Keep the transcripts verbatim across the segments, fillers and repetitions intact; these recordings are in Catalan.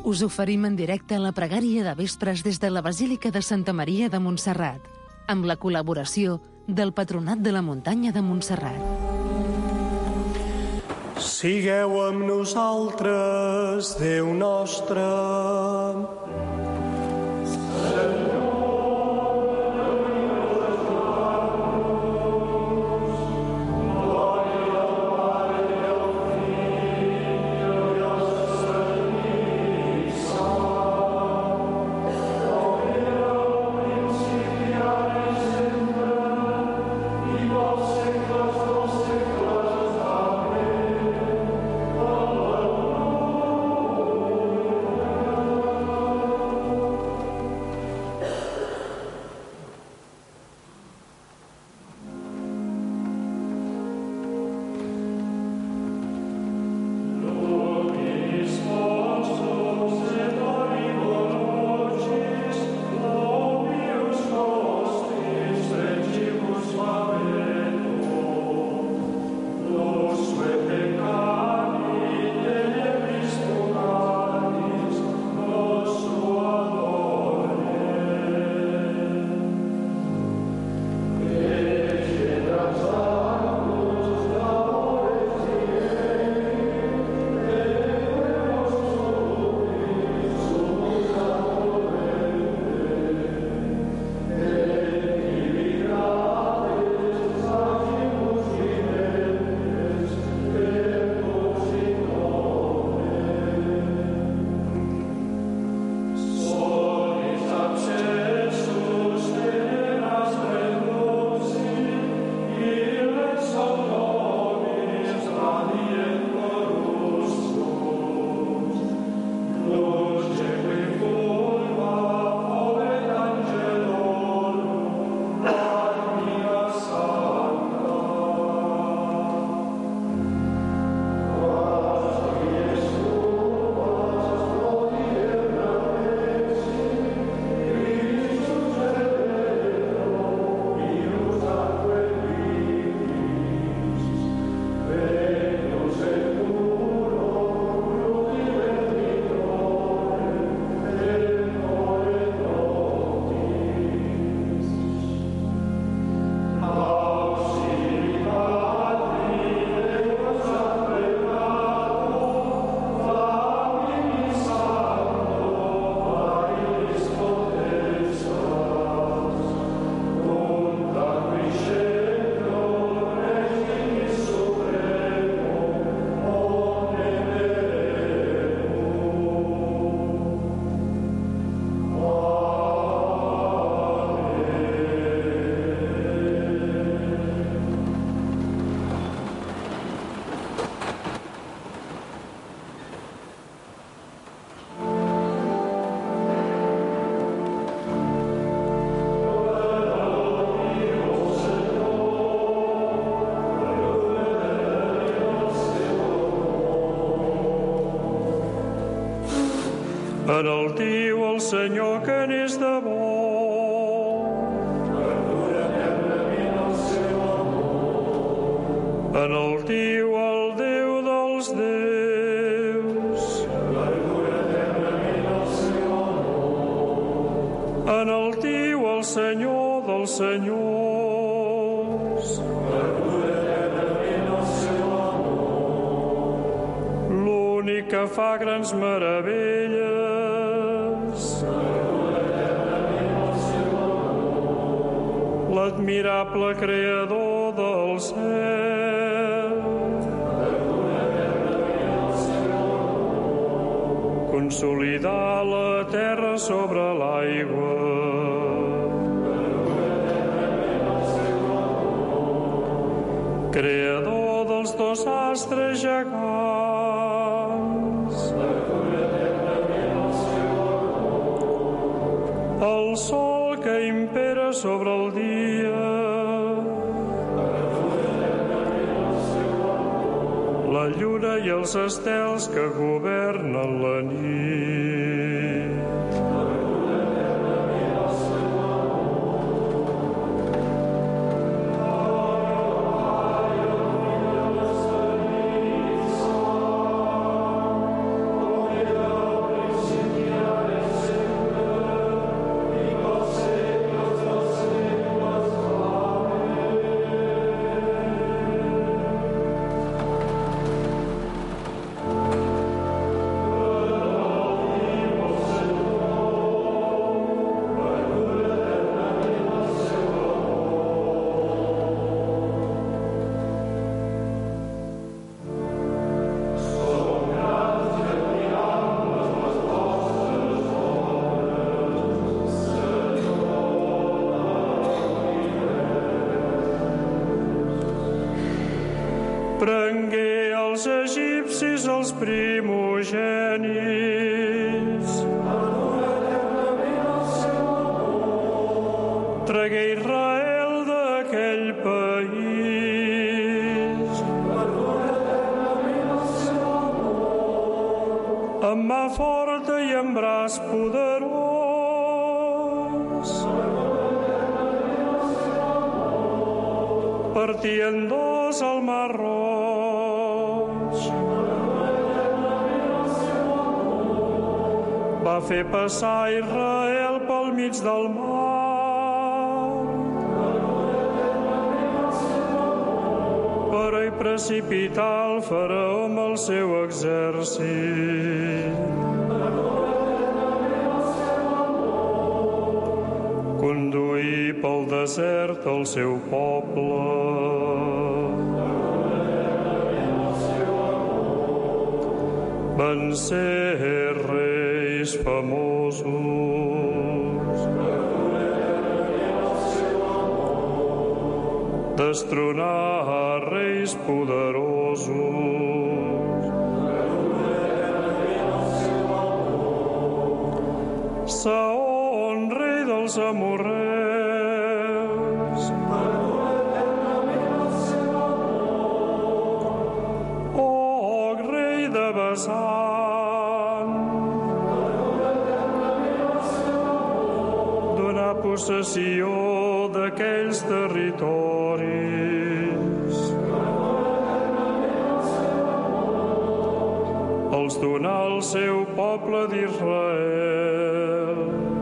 Us oferim en directe la pregària de vespres des de la Basílica de Santa Maria de Montserrat, amb la col·laboració del Patronat de la Muntanya de Montserrat. Sigueu amb nosaltres, Déu nostre. Enaltiu el Senyor que n'és de bo. Perdura eternament el seu amor. Enaltiu el Déu dels déus. Perdura eternament el seu amor. Enaltiu el Senyor dels senyors. Perdura eternament el seu amor. L'únic que fa grans meravelles. L'admirable creador del cel. Consolidar la terra sobre l'aigua. Creador dels dos astres gegants. El sol que impera sobre el dia. La lluna i els estels que governen la nit. Prengué els egipcis els primogènits. Tragué Israel d'aquell país. Amb mà forta i amb braç poderós. Partien dos al mar Roig. Va fer passar Israel pel mig del mar. Però hi precipità el faraó amb el seu exèrcit. Conduí pel desert el seu poble. Van ser reis famosos. Destronar reis poderosos. Saón, rei dels amorreus. Og, rei de Basan. Donar possessió d'aquells territoris. Els donà al seu poble d'Israel.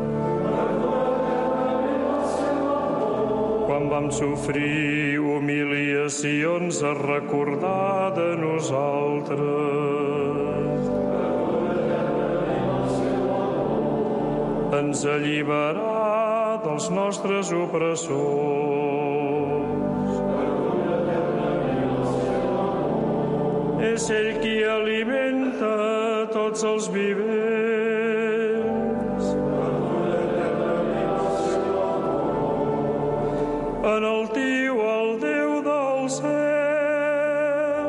Quan vam sofrir humiliacions a recordar de nosaltres. Ens alliberà dels nostres opressors. És ell qui alimenta tots els vivents. Enaltiu el Déu del cel.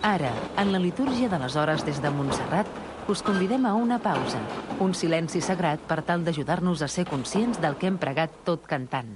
Ara, en la litúrgia de les hores des de Montserrat, us convidem a una pausa, un silenci sagrat per tal d'ajudar-nos a ser conscients del que hem pregat tot cantant.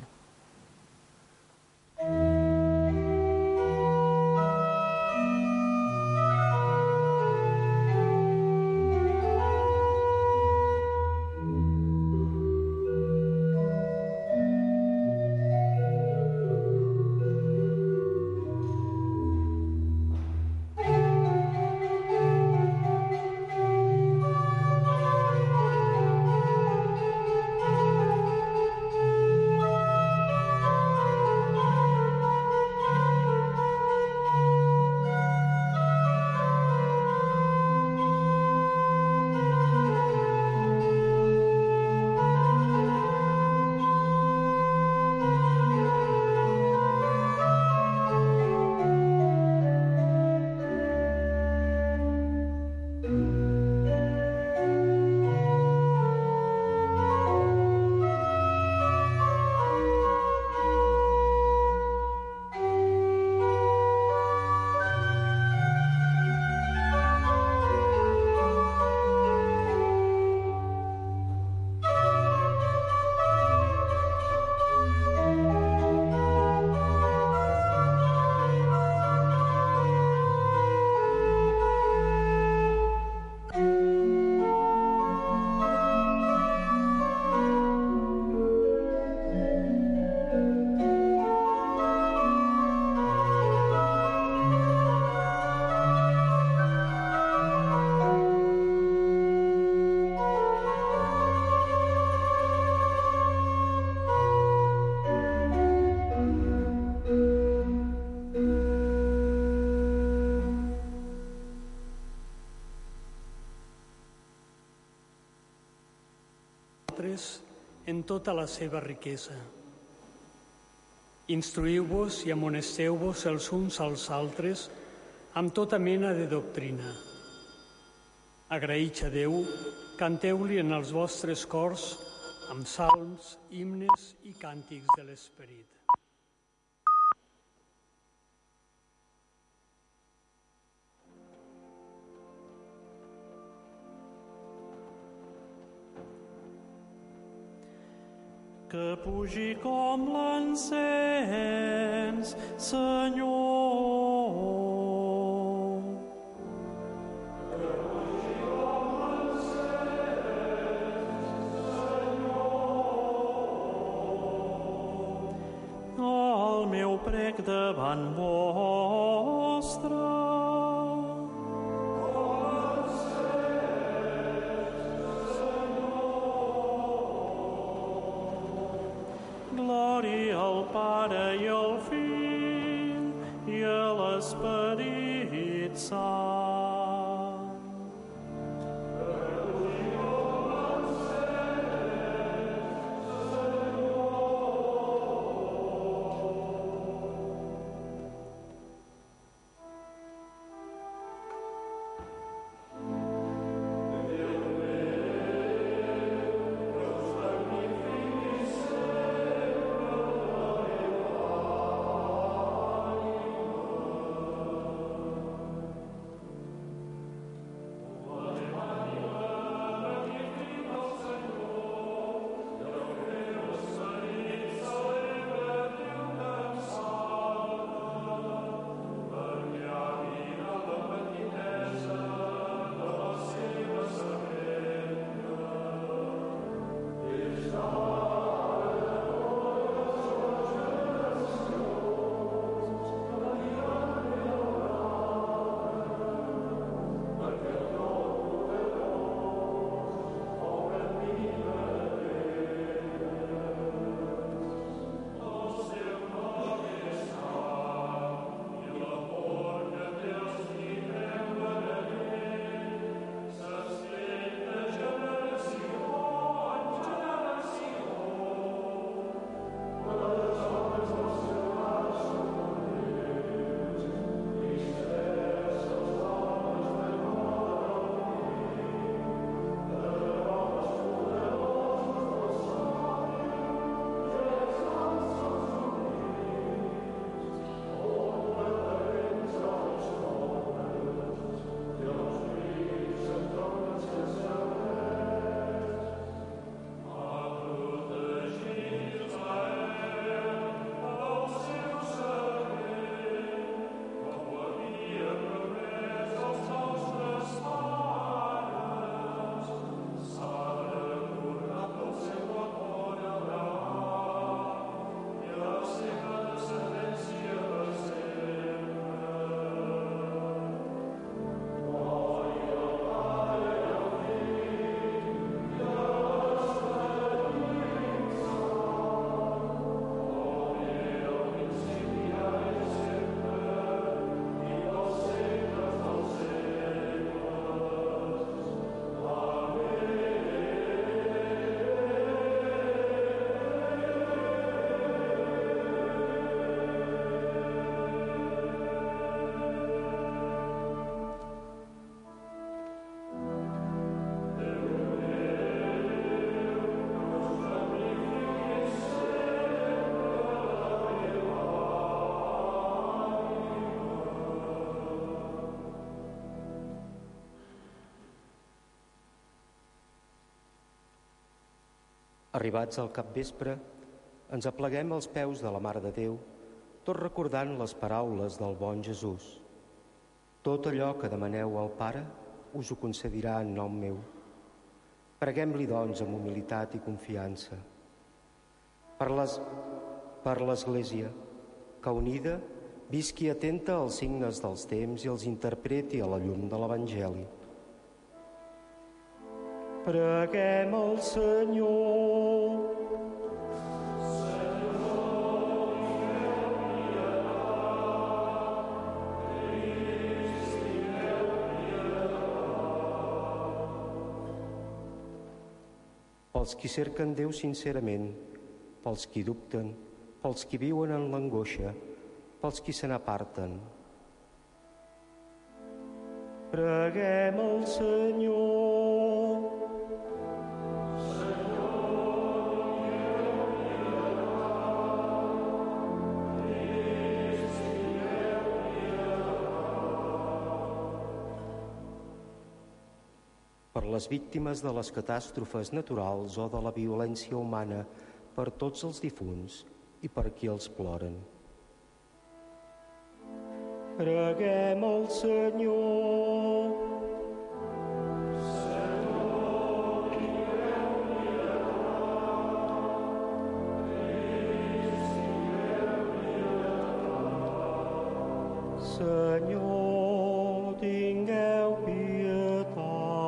En tota la seva riquesa. Instruïu-vos i amonesteu-vos els uns als altres amb tota mena de doctrina. Agraïts a Déu, canteu-li en els vostres cors amb salms, himnes i càntics de l'Esperit. Que pugi com l'encens, Senyor. Que pugi com l'encens, Senyor. El meu prec davant vostre. Glòria al Pare i al Fill i a l'Esperit Sant. Arribats al capvespre, ens apleguem als peus de la Mare de Déu, tot recordant les paraules del bon Jesús. Tot allò que demaneu al Pare us ho concedirà en nom meu. Preguem-li, doncs, amb humilitat i confiança. Per les, per l'Església, que unida visqui atenta als signes dels temps i els interpreti a la llum de l'Evangeli. Preguem al Senyor. Pels qui cerquen Déu sincerament, pels qui dubten, pels qui viuen en l'angoixa, pels qui se n'aparten. Preguem al Senyor. Per les víctimes de les catàstrofes naturals o de la violència humana, per tots els difunts i per qui els ploren. Preguem al Senyor. Senyor, tingueu pietat.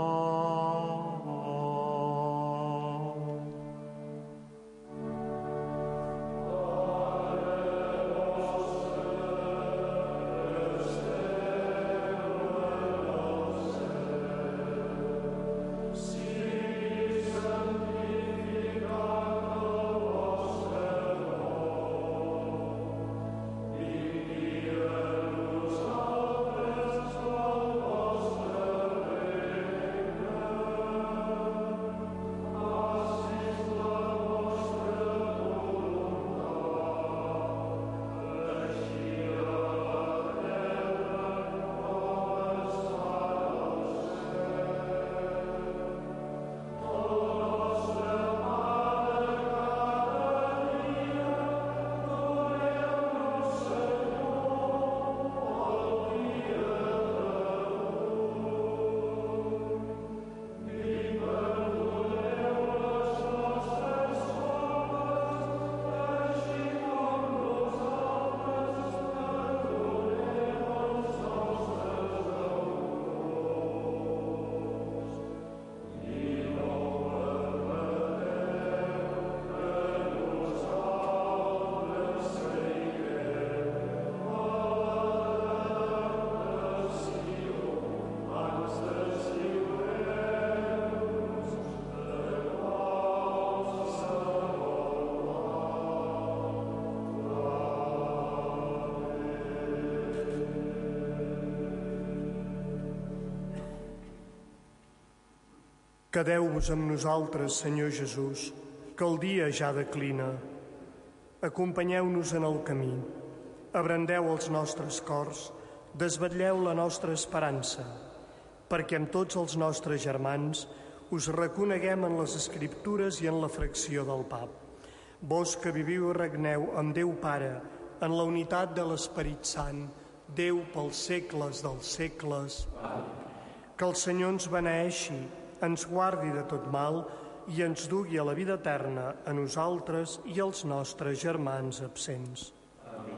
Quedeu-vos amb nosaltres, Senyor Jesús, que el dia ja declina. Acompanyeu-nos en el camí, abrandeu els nostres cors, desvetlleu la nostra esperança, perquè amb tots els nostres germans us reconeguem en les Escriptures i en la fracció del pap. Vos que viviu i regneu amb Déu Pare, en la unitat de l'Esperit Sant, Déu pels segles dels segles. Que el Senyor ens beneeixi, ens guardi de tot mal i ens dugui a la vida eterna a nosaltres i als nostres germans absents. Amén.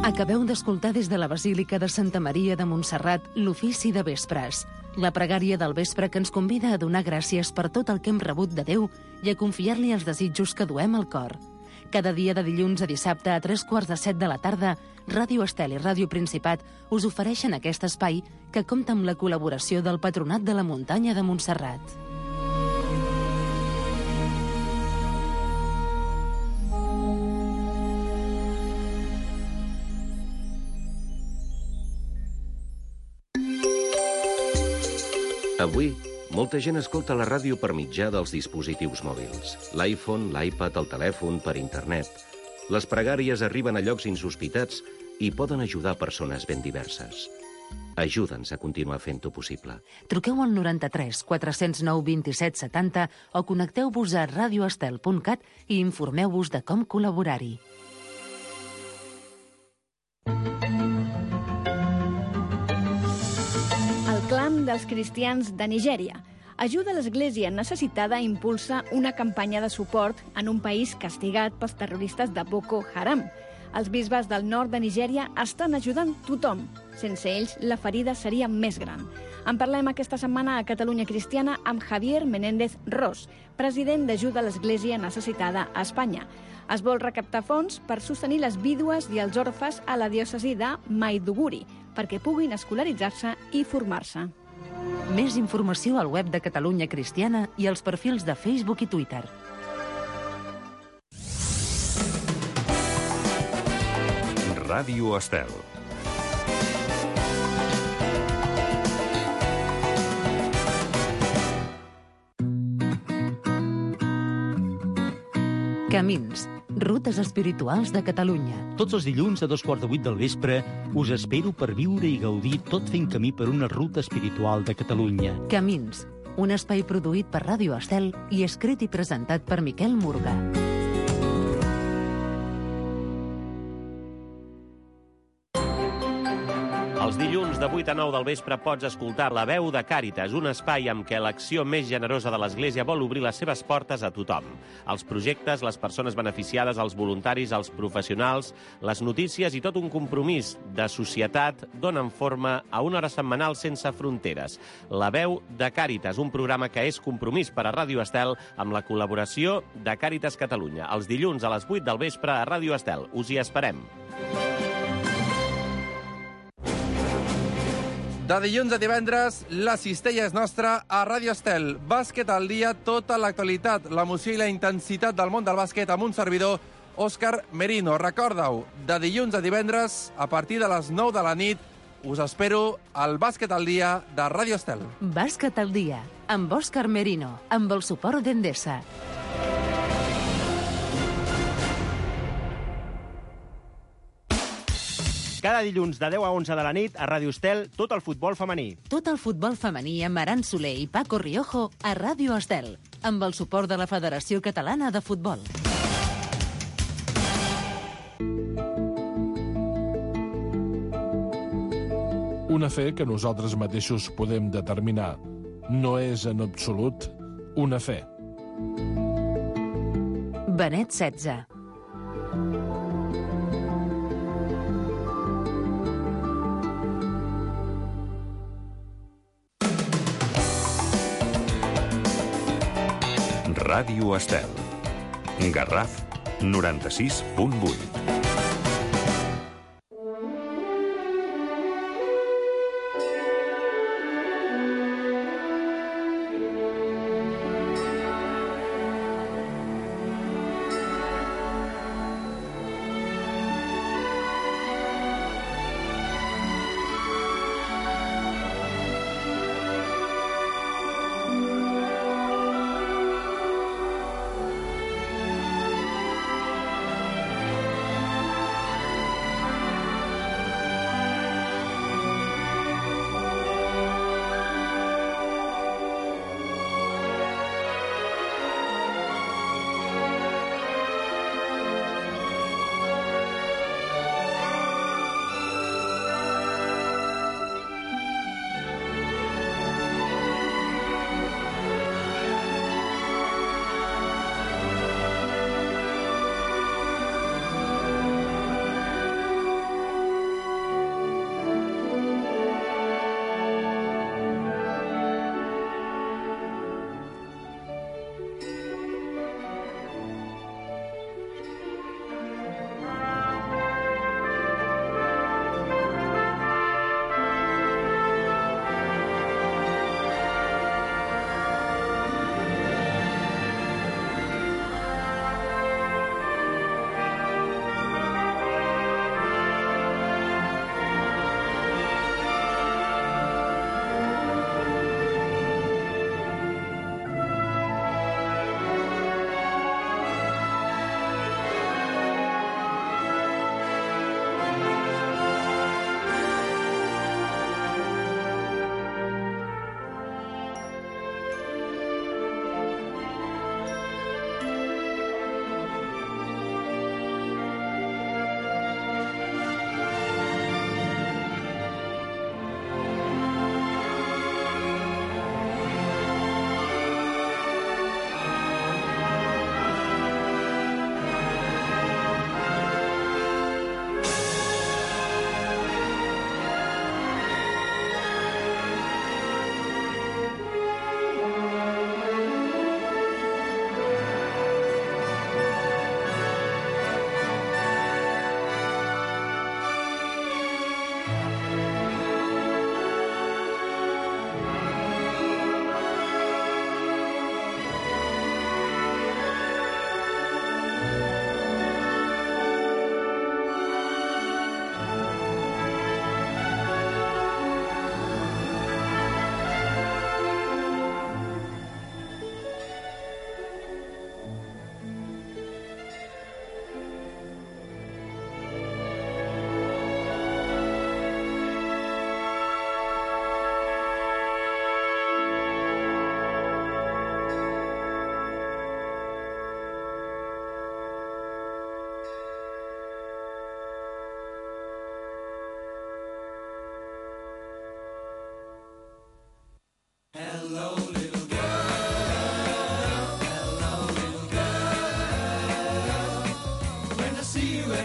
Acabeu d'escoltar des de la Basílica de Santa Maria de Montserrat l'ofici de vespres, la pregària del vespre que ens convida a donar gràcies per tot el que hem rebut de Déu i a confiar-li els desitjos que duem al cor. Cada dia de dilluns a dissabte a tres quarts de set de la tarda, Ràdio Estel i Ràdio Principat us ofereixen aquest espai que compta amb la col·laboració del Patronat de la Muntanya de Montserrat. Avui, molta gent escolta la ràdio per mitjà dels dispositius mòbils. L'iPhone, l'iPad, el telèfon, per internet. Les pregàries arriben a llocs insospitats i poden ajudar persones ben diverses. Ajuda'ns a continuar fent-ho possible. Truqueu al noranta-tres quatre cents nou vint-i-set setanta o connecteu-vos a radioestel punt cat i informeu-vos de com col·laborar-hi. Clam dels cristians de Nigèria. Ajuda l'Església necessitada impulsa una campanya de suport en un país castigat pels terroristes de Boko Haram. Els bisbes del nord de Nigèria estan ajudant tothom. Sense ells, la ferida seria més gran. En parlem aquesta setmana a Catalunya Cristiana amb Javier Menéndez Ros, president d'Ajuda a l'Església Necessitada a Espanya. Es vol recaptar fons per sostenir les vídues i els orfes a la diòcesi de Maiduguri, perquè puguin escolaritzar-se i formar-se. Més informació al web de Catalunya Cristiana i als perfils de Facebook i Twitter. Ràdio Estel. Camins, rutes espirituals de Catalunya. Tots els dilluns a dos quarts de vuit del vespre us espero per viure i gaudir tot fent camí per una ruta espiritual de Catalunya. Camins, un espai produït per Ràdio Estel i escrit i presentat per Miquel Murga. Els dilluns de vuit a nou del vespre pots escoltar La Veu de Càritas, un espai amb què l'acció més generosa de l'Església vol obrir les seves portes a tothom. Els projectes, les persones beneficiades, els voluntaris, els professionals, les notícies i tot un compromís de societat donen forma a una hora setmanal sense fronteres. La Veu de Càritas, un programa que és compromís per a Ràdio Estel amb la col·laboració de Càritas Catalunya. Els dilluns a les vuit del vespre a Ràdio Estel. Us hi esperem. De dilluns a divendres, la cistella és nostra a Ràdio Estel. Bàsquet al dia, tota l'actualitat, l'emoció i la intensitat del món del bàsquet amb un servidor, Òscar Merino. Recorda-ho, de dilluns a divendres, a partir de les nou de la nit, us espero al Bàsquet al dia de Ràdio Estel. Bàsquet al dia, amb Òscar Merino, amb el suport d'Endesa. Cada dilluns de deu a onze de la nit a Ràdio Estel, tot el futbol femení. Tot el futbol femení amb Aran Soler i Paco Riojo a Ràdio Estel, amb el suport de la Federació Catalana de Futbol. Una fe que nosaltres mateixos podem determinar. No és en absolut una fe. Benet setze. Ràdio Estel. Garraf noranta-sis punt vuit.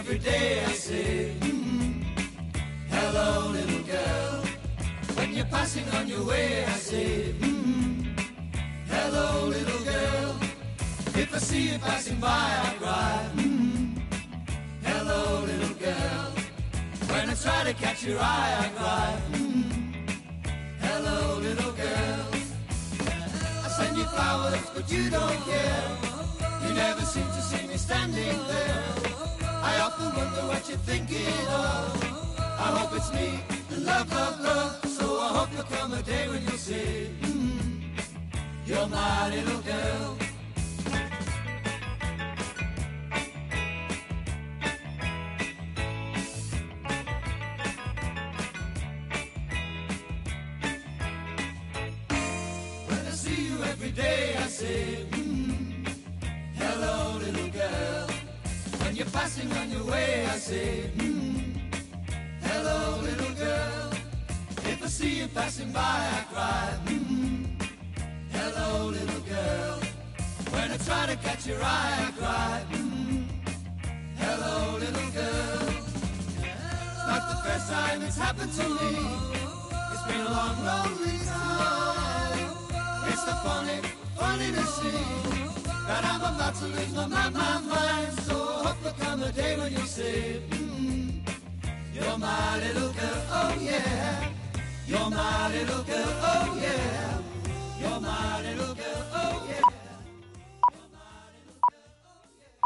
every day I say, mm, hello, little girl. When you're passing on your way, I say, mm, hello, little girl. If I see you passing by, I cry, mm, hello, little girl. When I try to catch your eye, I cry, mm, hello, little girl. I send you flowers, but you don't care. You never seem to see me standing there. I often wonder what you're thinking of. I hope it's me, and love, love, love. So I hope there'll come a day when you'll say, mm, you're my little girl. When I see you every day, I say, mm, hello, little girl. When you're passing on your way, I say, mm, hello, little girl. If I see you passing by, I cry, mm, hello, little girl. When I try to catch your eye, I cry, mm, hello, little girl. It's not the first time it's happened to me. It's been a long, lonely time. It's the funny, funny to see that I'm about to lose my, my, my mind. So I hope there'll come a day when you'll say, mm, you're my little girl, oh yeah. You're my little girl, oh yeah. You're my little girl.